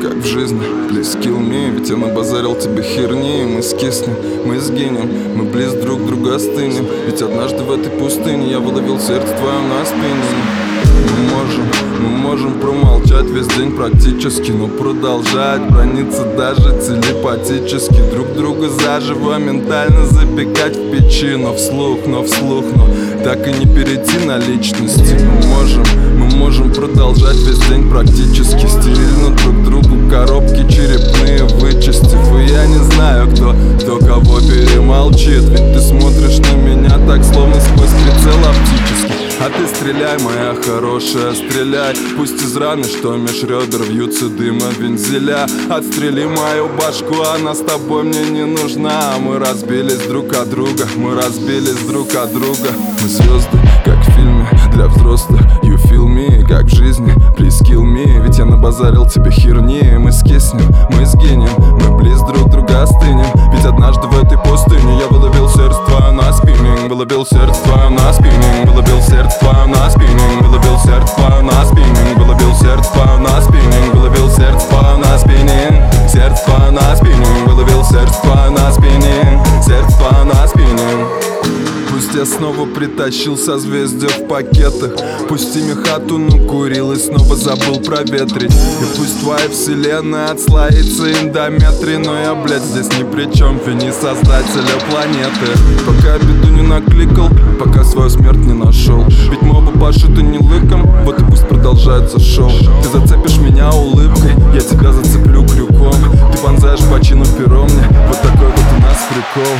как в жизни, please kill me. Ведь я набазарил тебе херни, и мы скиснем, мы сгинем, мы близ друг друга остынем. Ведь однажды в этой пустыне я выловил сердце твое на спине. Мы можем промолчать весь день практически, но продолжать браниться даже телепатически. Друг друга заживо ментально запекать в печи. Но вслух, но так и не перейти на личности. Мы можем продолжать весь день практически, стерильно друг другу коробки черепные вычистив. И я не знаю, кто кого перемолчит. Ведь ты смотришь на меня так, словно сквозь прицел оптический. А ты стреляй, моя хорошая, стреляй. Пусть из раны, что меж ребер вьются дым от вензеля. Отстрели мою башку, она с тобой мне не нужна. Мы разбились друг от друга, мы разбились друг от друга. Мы звезды, как в фильме для взрослых. You feel me, как в жизни, please kill me. Ведь я набазарил тебе херни, мы скиснем, мы сгинем, мы близ друг друга остынем. Ведь однажды в этой пустыне я выловил сердце твое на спиннинг. Выловил сердце твое на спиннинг. Выловил сердце твое на спиннинг. Выловил сердце твое на спиннинг. Выловил сердце твое на спиннинг. Выловил сердце твое на спиннинг. Сердце твое на спиннинг. Выловил сердце твое на спиннинг. Сердце твое на спиннинг. Пусть я снова притащил созвездия в пакетах. Пусть ими хату накурил и снова забыл проветрить. И пусть твоя вселенная отслоится эндометрий. Но я, блядь, здесь ни при чем, вини создателя планеты. Пока беду не накликал, пока свою смерть не нашел. Ведь мы оба пошиты не лыком, вот и пусть продолжается шоу. Ты зацепишь меня улыбкой, я тебя зацеплю крюком. Ты вонзаешь бочину пером мне, вот такой вот у нас прикол.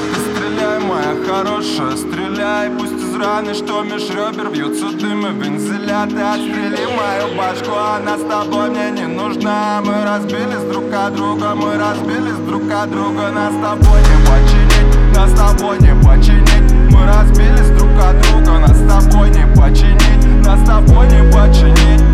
Моя хорошая, стреляй. Пусть из раны, что меж ребер вьются дым и вензеля. Ты отстрели мою башку, она с тобой мне не нужна. Мы разбились друг от друга, мы разбились друг от друга. Нас с тобой не починить, нас с тобой не починить. Мы разбились друг от друга, нас с тобой не починить, нас с тобой не починить.